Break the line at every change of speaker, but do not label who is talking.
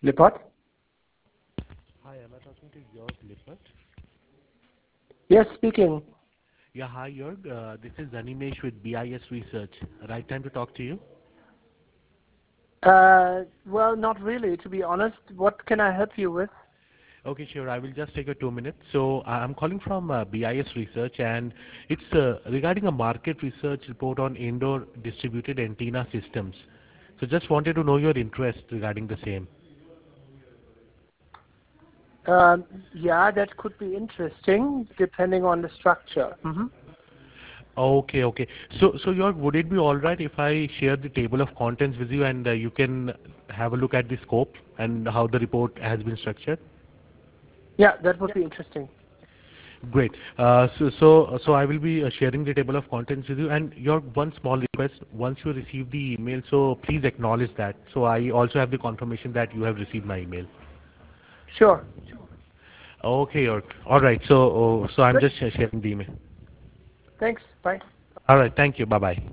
Lippert?
Hi, am I talking to Jörg Lippert?
Yes, speaking.
Yeah, hi Jörg. This is Animesh with BIS Research. Right time to talk to you?
Well, not really, to be honest. What can I help you with?
Okay, sure. I will just take a 2 minutes. So I'm calling from BIS Research, and it's regarding a market research report on indoor distributed antenna systems. So just wanted to know your interest regarding the same.
Yeah, that could be interesting, depending on the structure.
Okay, okay. So Jörg, would it be all right if I share the table of contents with you and you can have a look at the scope and how the report has been structured?
Yeah, that would be interesting.
Great. So I will be sharing the table of contents with you. And your one small request, once you receive the email, so please acknowledge that. So I also have the confirmation that you have received my email.
Sure.
Okay, York. All right. So I'm
Good.
just sharing the email.
Thanks. Bye.
All right. Thank you. Bye bye.